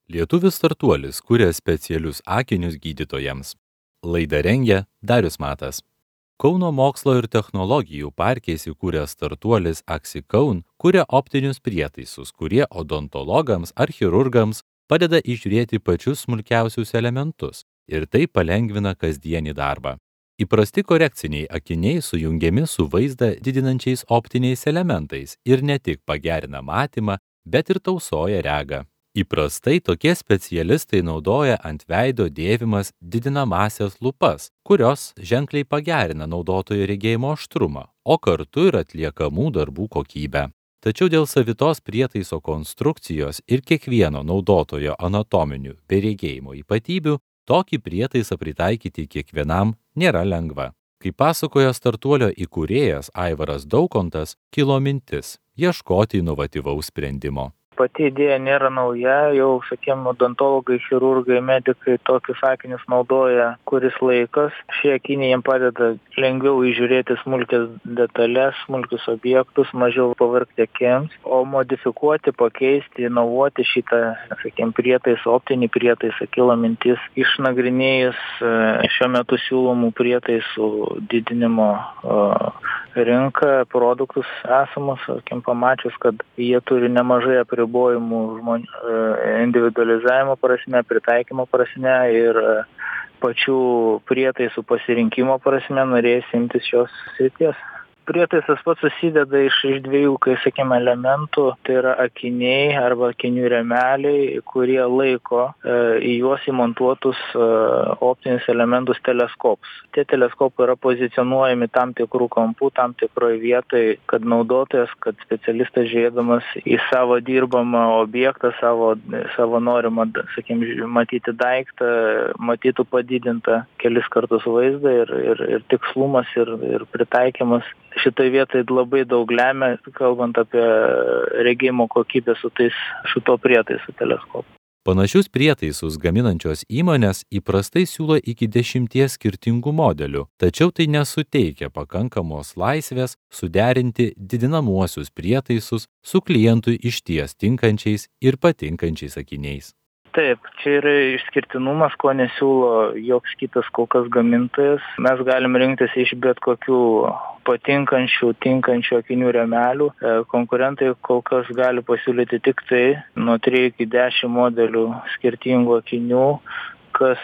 Lietuvis startuolis kuria specialius akinius gydytojams. Laidą rengia Darius Matas. Kauno mokslo ir technologijų parke įsikūręs startuolis Aksikaun kuria optinius prietaisus, kurie odontologams ar chirurgams padeda įžiūrėti pačius smulkiausius elementus ir tai palengvina kasdienį darbą. Įprasti korekciniai akiniai sujungiami su vaizdą didinančiais optiniais elementais ir ne tik pagerina matymą, bet ir tausoja regą. Įprastai tokie specialistai naudoja ant veido dėvimas didinamąsias lupas, kurios ženkliai pagerina naudotojo regėjimo aštrumą, o kartu ir atliekamų darbų kokybę. Tačiau dėl savitos prietaiso konstrukcijos ir kiekvieno naudotojo anatominių bei regėjimo ypatybių, tokį prietaisą pritaikyti kiekvienam nėra lengva. Kaip pasakojo startuolio įkūrėjas Aivaras Daukontas, kilo mintis ieškoti inovatyvaus sprendimo. Pati idėja nėra nauja, jau, odontologai, chirurgai, medikai tokius akinius naudoja kuris laikas. Šie akiniai jiems padeda lengviau įžiūrėti smulkias detalės, smulkius objektus, mažiau pavargti akims, o modifikuoti, pakeisti, inovuoti šitą, prietaisą, optinį prietaisą kilo mintis išnagrinėjus šiuo metu siūlomų prietaisų didinimo rinką, produktus esamus, pamačius, kad jie turi nemažai apribojimų individualizavimo prasme, pritaikymo prasme ir pačių prietaisų pasirinkimo prasme norės imtis šios srities. Prietaisas pats susideda iš dviejų, elementų, tai yra akiniai arba akinių rėmeliai, kurie laiko į juos įmontuotus optinius elementus teleskopus. Tie teleskopai yra pozicionuojami tam tikrų kampų, tam tikroje vietoje, kad naudotojas, kad specialistas žiūrėdamas į savo dirbamą objektą, savo norimą, matyti daiktą, matytų padidintą kelis kartus vaizdą ir tikslumas ir pritaikymas. Šitoje vietoje labai daug lemia, kalbant apie regėjimo kokybę su šito prietaisu teleskopu. Panašius prietaisus gaminančios įmonės įprastai siūlo iki 10 skirtingų modelių, tačiau tai nesuteikia pakankamos laisvės suderinti didinamuosius prietaisus su klientui išties tinkančiais ir patinkančiais akiniais. Taip, čia yra išskirtinumas, ko nesiūlo joks kitas kol kas gamintojas. Mes galim rinktis iš bet kokių patinkančių, tinkančių akinių rėmelių. Konkurentai kol kas gali pasiūlyti tik tai nuo 3 iki 10 modelių skirtingų akinių, kas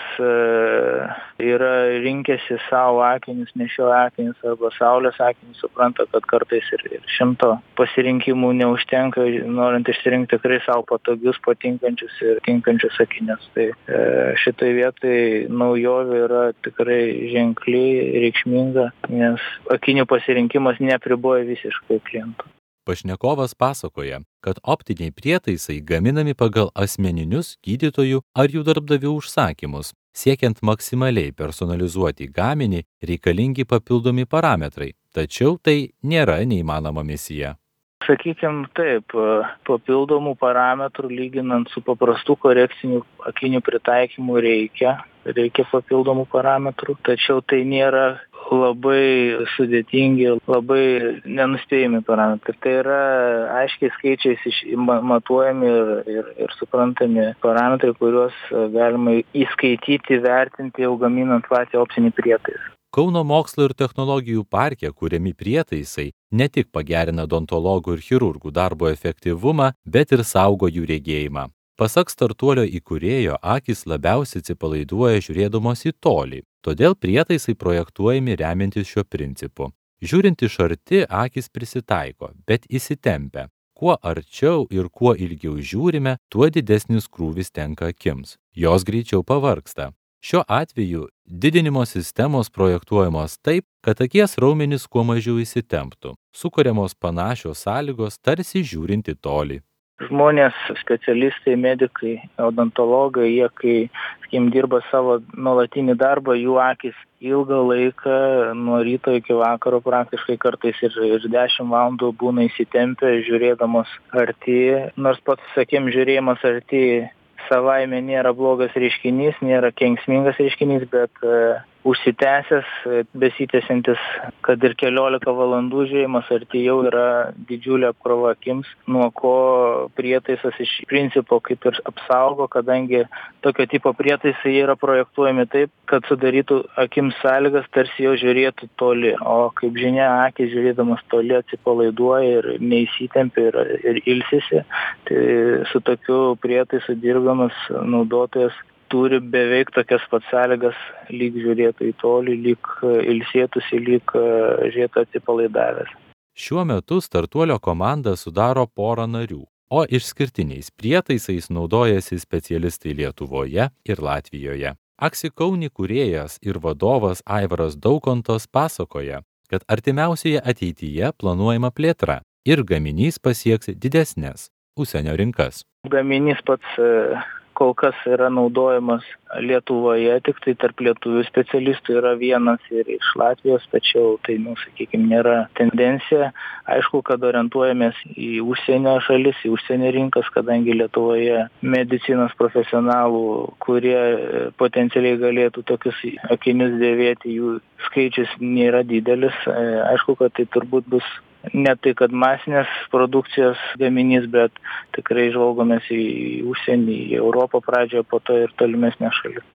yra rinkėsi savo akinius, nešioja akinius arba saulės akinius, supranta, kad kartais ir 100 pasirinkimų neužtenka, norint išsirinkti tikrai savo patogius, patinkančius ir tinkančius akinius. Tai šitoje vietoje naujovė yra tikrai ženkli, reikšminga, nes akinių pasirinkimas neapriboja visiškai klientų. Pašnekovas pasakoja, kad optiniai prietaisai gaminami pagal asmeninius gydytojų ar jų darbdavių užsakymus. Siekiant maksimaliai personalizuoti gaminį, reikalingi papildomi parametrai, tačiau tai nėra neįmanoma misija. Sakykime taip, papildomų parametrų lyginant su paprastų korekcinių akinių pritaikymu reikia papildomų parametrų, tačiau tai nėra labai sudėtingi, labai nenuspėjami parametrai. Tai yra aiškiai skaičiais matuojami ir suprantami parametrai, kuriuos galima įskaityti, vertinti jau gaminant patį optinį prietaisą. Kauno mokslo ir technologijų parke kuriami prietaisai ne tik pagerina odontologų ir chirurgų darbo efektyvumą, bet ir saugo jų regėjimą. Pasak startuolio įkūrėjo, akys labiausiai atsipalaiduoja žiūrėdamos į tolį, todėl prietaisai projektuojami remiantis šiuo principu. Žiūrint iš arti, akys prisitaiko, bet įsitempia. Kuo arčiau ir kuo ilgiau žiūrime, tuo didesnis krūvis tenka akims. Jos greičiau pavargsta. Šiuo atveju didinimo sistemos projektuojamos taip, kad akies raumenys kuo mažiau įsitemptų. Sukuriamos panašios sąlygos, tarsi žiūrint į tolį. Žmonės, specialistai, medikai, odontologai, jie, kai dirba savo nuolatinį darbą, jų akys ilgą laiką, nuo ryto iki vakaro praktiškai kartais ir 10 valandų būna įsitempę, žiūrėdamos arti. Nors pats, žiūrėjimas arti savaime nėra blogas reiškinys, nėra kenksmingas reiškinys, bet užsitęsęs, besitęsiantis, kad ir 14 valandų žiūrėjimas arti jau yra didžiulė apkrova akims, nuo ko prietaisas iš principo kaip ir apsaugo, kadangi tokio tipo prietaisai yra projektuojami taip, kad sudarytų akims sąlygas, tarsi jau žiūrėtų toli, o kaip žinia, akis žiūrėdamas toli atsipalaiduoja ir neįsitempia ir ilsisi, tai su tokiu prietaisu dirbdamas naudotojas turi beveik tokias pat sąlygas, lyg žiūrėtų į tolį, lyg ilsėtųsi, lyg žiūrėtų atsipalaidavęs. Šiuo metu startuolio komanda sudaro porą narių, o išskirtiniais prietaisais naudojasi specialistai Lietuvoje ir Latvijoje. Aksikaun įkūrėjas ir vadovas Aivaras Daukontas pasakoja, kad artimiausioje ateityje planuojama plėtra ir gaminys pasieks didesnes užsienio rinkas. Gaminys pats kol kas yra naudojamas Lietuvoje, tik tai tarp lietuvių specialistų yra vienas ir iš Latvijos, tačiau tai, sakykime, nėra tendencija. Aišku, kad orientuojamės į užsienio šalis, į užsienio rinkas, kadangi Lietuvoje medicinos profesionalų, kurie potencialiai galėtų tokius akinius dėvėti, jų skaičius nėra didelis. Aišku, kad tai turbūt bus ne tai, kad masinės produkcijos gaminys, bet tikrai žvalgomės į užsienį, į Europą pradžioje, po to ir tolimesnės šalis.